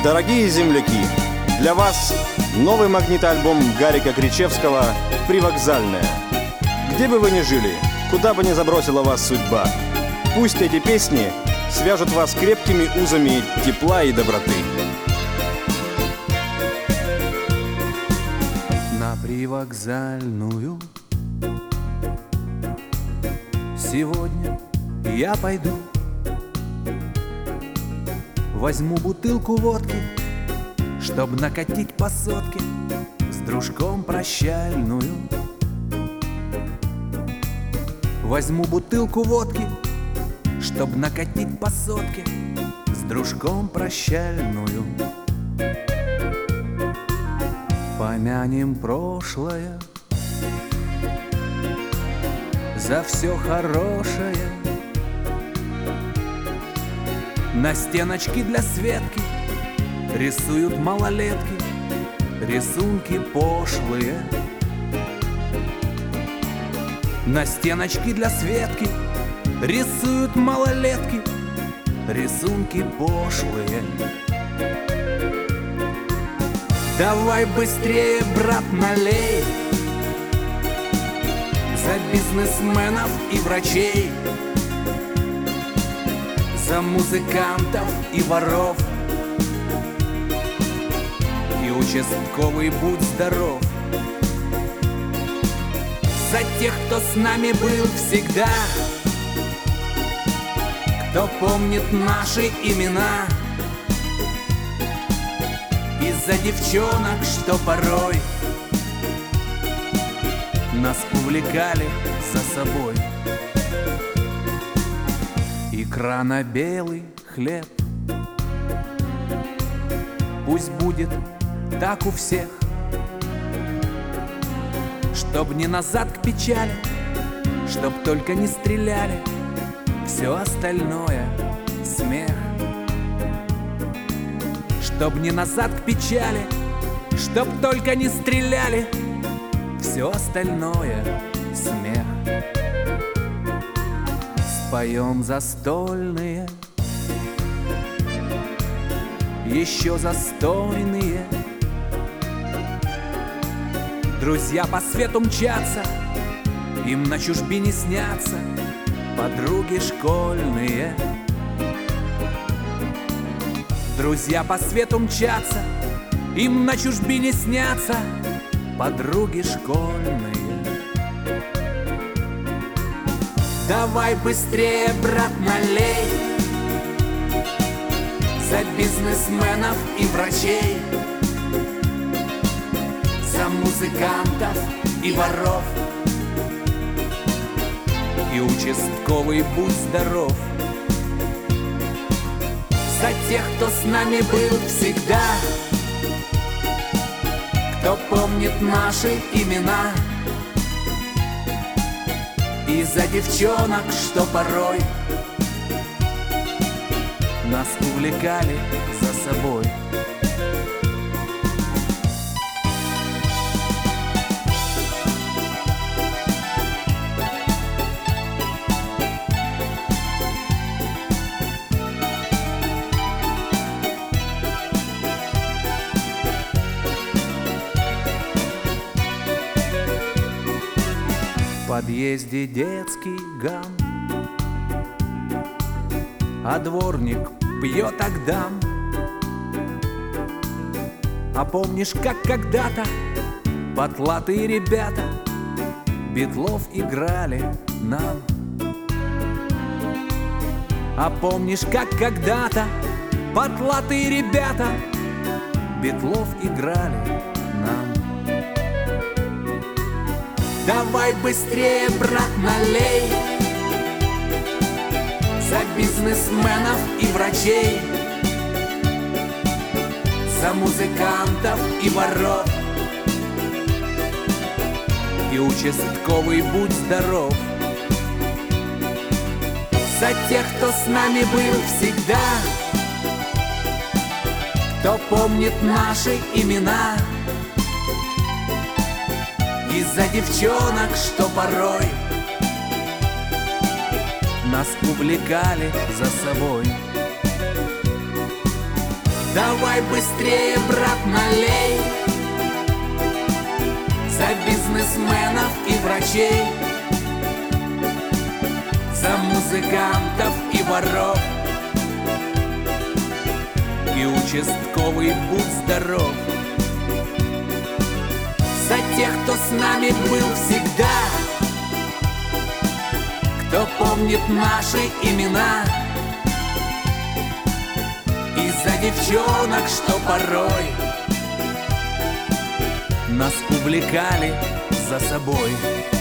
Дорогие земляки, для вас новый магнит-альбом Гарика Кричевского «Привокзальная». Где бы вы ни жили, куда бы ни забросила вас судьба, пусть эти песни свяжут вас крепкими узами тепла и доброты. На привокзальную сегодня я пойду. Возьму бутылку водки, чтоб накатить по сотке, с дружком прощальную. Возьму бутылку водки, чтоб накатить по сотке, с дружком прощальную. Помянем прошлое, за все хорошее. На стеночке для Светки рисуют малолетки рисунки пошлые. На стеночке для Светки рисуют малолетки рисунки пошлые. Давай быстрее, брат, налей за бизнесменов и врачей, за музыкантов и воров. И участковый, будь здоров. За тех, кто с нами был всегда, кто помнит наши имена, и за девчонок, что порой нас увлекали за собой. Икра на белый хлеб, пусть будет так у всех, чтоб не назад к печали, чтоб только не стреляли, все остальное смех. Чтоб не назад к печали, чтоб только не стреляли, все остальное смех. Споем застольные, еще застойные. Друзья по свету мчатся, им на чужбине снятся подруги школьные. Друзья по свету мчатся, им на чужбине снятся подруги школьные. Давай быстрее, брат, налей за бизнесменов и врачей, за музыкантов и воров. И участковый, будь здоров. За тех, кто с нами был всегда, кто помнит наши имена, и за девчонок, что порой нас увлекали за собой. В подъезде детский гам, а дворник пьет агдам. А помнишь, как когда-то потлатые ребята Битлов играли нам? А помнишь, как когда-то потлатые ребята Битлов играли нам? Давай быстрее, брат, налей за бизнесменов и врачей, за музыкантов и воров. И участковый, будь здоров. За тех, кто с нами был всегда, кто помнит наши имена, и за девчонок, что порой нас увлекали за собой. Давай быстрее, брат, налей за бизнесменов и врачей, за музыкантов и воров. И участковый, будь здоров. За тех, кто с нами был всегда, кто помнит наши имена, и за девчонок, что порой нас увлекали за собой.